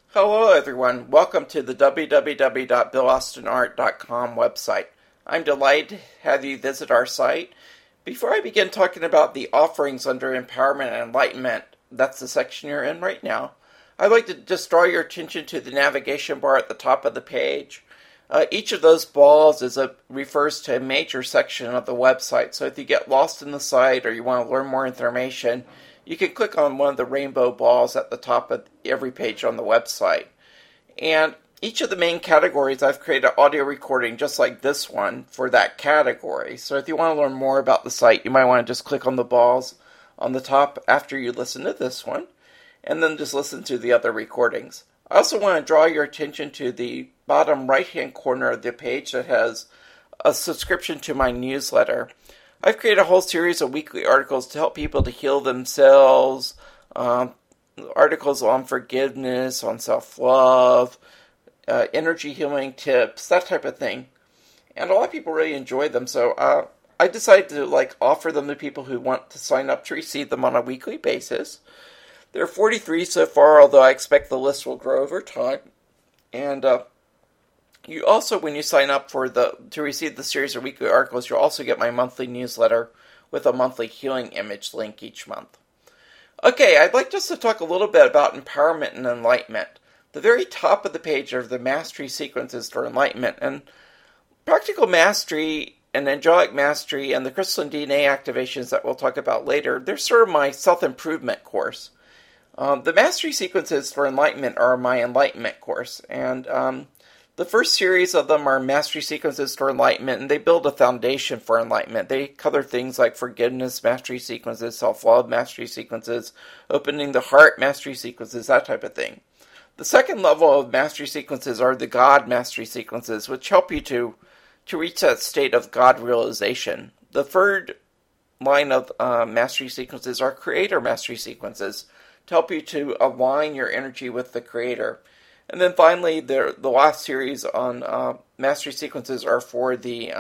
Hello everyone, welcome to the www.billaustinart.com website. I'm delighted to have you visit our site. Before I begin talking about the offerings under Empowerment and Enlightenment, that's the section you're in right now, I'd like to just draw your attention to the navigation bar at the top of the page. Each of those balls refers to a major section of the website, so if you get lost in the site or you want to learn more information, you can click on one of the rainbow balls at the top of every page on the website. And each of the main categories, I've created an audio recording just like this one for that category. So if you want to learn more about the site, you might want to just click on the balls on the top after you listen to this one, and then just listen to the other recordings. I also want to draw your attention to the bottom right-hand corner of the page that has a subscription to my newsletter. I've created a whole series of weekly articles to help people to heal themselves, articles on forgiveness, on self-love, energy healing tips, that type of thing. And a lot of people really enjoy them, so I decided to offer them to people who want to sign up to receive them on a weekly basis. There are 43 so far, although I expect the list will grow over time. And you also, when you sign up to receive the series of weekly articles, you'll also get my monthly newsletter with a monthly healing image link each month. Okay, I'd like just to talk a little bit about empowerment and enlightenment. The very top of the page are the mastery sequences for enlightenment, and practical mastery and angelic mastery and the crystalline DNA activations that we'll talk about later, they're sort of my self-improvement course. The mastery sequences for enlightenment are my enlightenment course, and the first series of them are mastery sequences for enlightenment, and they build a foundation for enlightenment. They cover things like forgiveness mastery sequences, self-love mastery sequences, opening the heart mastery sequences, that type of thing. The second level of mastery sequences are the God mastery sequences, which help you to reach that state of God realization. The third line of mastery sequences are creator mastery sequences, to help you to align your energy with the Creator. And then finally, the last series on mastery sequences are for the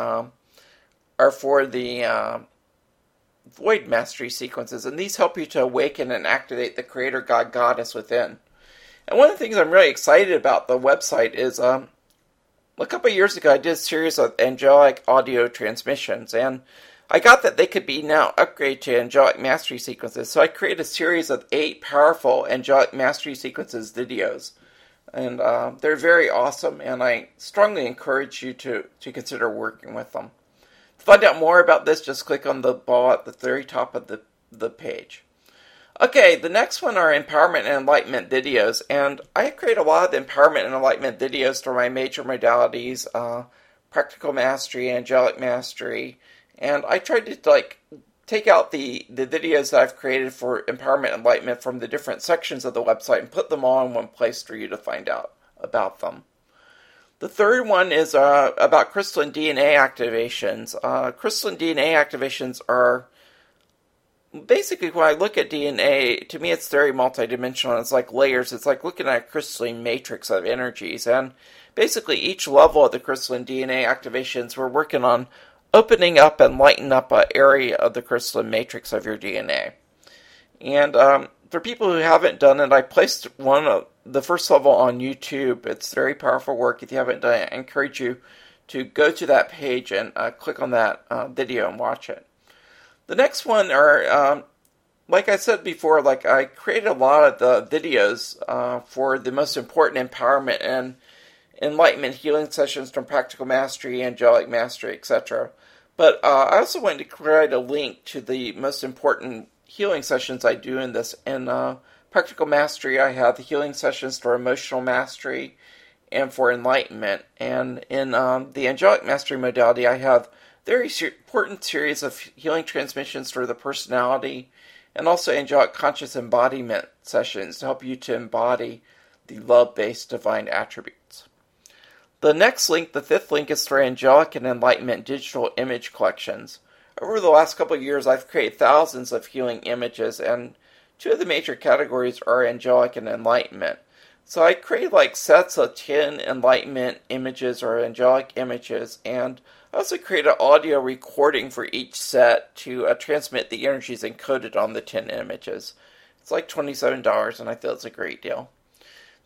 void mastery sequences, and these help you to awaken and activate the Creator God Goddess within. And one of the things I'm really excited about the website is a couple of years ago I did a series of angelic audio transmissions, and I got that they could be now upgraded to angelic mastery sequences, so I created a series of 8 powerful angelic mastery sequences videos. And they're very awesome, and I strongly encourage you to consider working with them. To find out more about this, just click on the ball at the very top of the page. Okay, the next one are empowerment and enlightenment videos, and I create a lot of the empowerment and enlightenment videos for my major modalities, practical mastery, angelic mastery, and I tried to take out the videos that I've created for empowerment and enlightenment from the different sections of the website and put them all in one place for you to find out about them. The third one is about crystalline DNA activations. Crystalline DNA activations are basically, when I look at DNA, to me it's very multidimensional. It's like layers. It's like looking at a crystalline matrix of energies. And basically each level of the crystalline DNA activations, we're working on opening up and lighten up an area of the crystalline matrix of your DNA. And for people who haven't done it, I placed the first level on YouTube. It's very powerful work. If you haven't done it, I encourage you to go to that page and click on that video and watch it. The next one are, like I said before, I created a lot of the videos for the most important empowerment and enlightenment healing sessions from practical mastery, angelic mastery, etc. But I also wanted to create a link to the most important healing sessions I do in this. In practical mastery, I have the healing sessions for emotional mastery and for enlightenment. And in the angelic mastery modality, I have very important series of healing transmissions for the personality and also angelic conscious embodiment sessions to help you to embody the love-based divine attributes. The next link, the fifth link, is for angelic and enlightenment digital image collections. Over the last couple of years, I've created thousands of healing images, and 2 of the major categories are angelic and enlightenment. So I create sets of 10 enlightenment images or angelic images, and I also create an audio recording for each set to transmit the energies encoded on the 10 images. It's like $27, and I feel it's a great deal.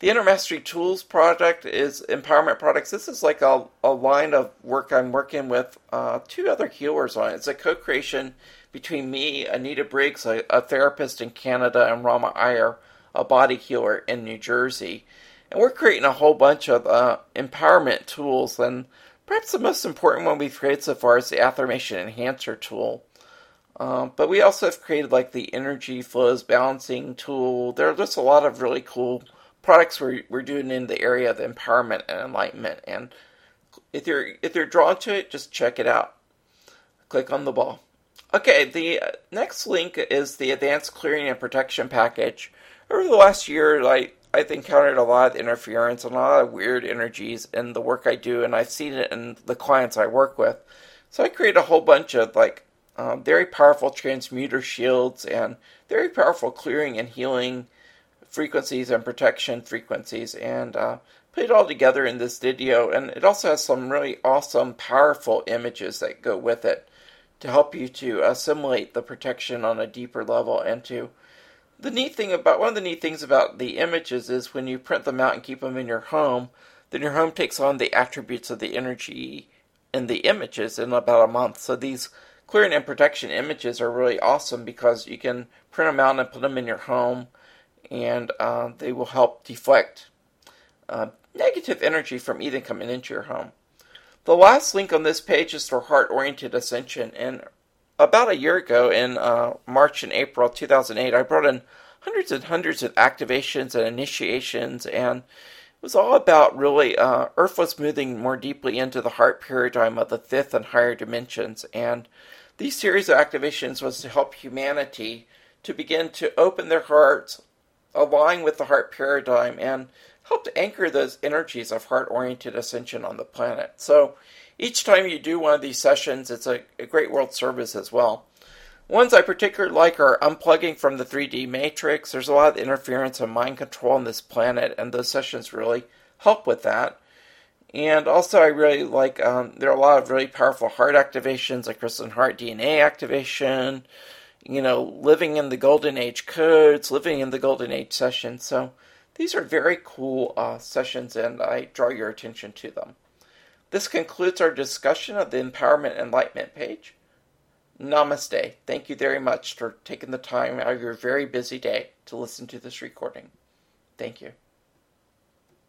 The Inner Mastery Tools project is empowerment products. This is like a line of work I'm working with two other healers on. It's a co-creation between me, Anita Briggs, a therapist in Canada, and Rama Iyer, a body healer in New Jersey. And we're creating a whole bunch of empowerment tools, and perhaps the most important one we've created so far is the Affirmation Enhancer tool. But we also have created like the Energy Flows Balancing tool. There are just a lot of really cool products we're doing in the area of empowerment and enlightenment. And if you're drawn to it, just check it out. Click on the ball. Okay, the next link is the Advanced Clearing and Protection Package. Over the last year, I've encountered a lot of interference and a lot of weird energies in the work I do, and I've seen it in the clients I work with. So I created a whole bunch of very powerful transmuter shields and very powerful clearing and healing frequencies and protection frequencies, and put it all together in this video. And it also has some really awesome, powerful images that go with it to help you to assimilate the protection on a deeper level. And to one of the neat things about the images is when you print them out and keep them in your home, then your home takes on the attributes of the energy in the images in about a month. So these clearing and protection images are really awesome because you can print them out and put them in your home, and they will help deflect negative energy from even coming into your home. The last link on this page is for Heart-Oriented Ascension, and about a year ago in March and April 2008, I brought in hundreds and hundreds of activations and initiations, and it was all about really Earth was moving more deeply into the heart paradigm of the fifth and higher dimensions, and these series of activations was to help humanity to begin to open their hearts, align with the heart paradigm, and help to anchor those energies of heart-oriented ascension on the planet. So each time you do one of these sessions, it's a great world service as well. Ones I particularly like are unplugging from the 3D matrix. There's a lot of interference and mind control on this planet, and those sessions really help with that. And also I really like, there are a lot of really powerful heart activations, like Crystalline Heart DNA activation, living in the Golden Age codes, living in the Golden Age sessions. So these are very cool sessions, and I draw your attention to them. This concludes our discussion of the Empowerment Enlightenment page. Namaste. Thank you very much for taking the time out of your very busy day to listen to this recording. Thank you.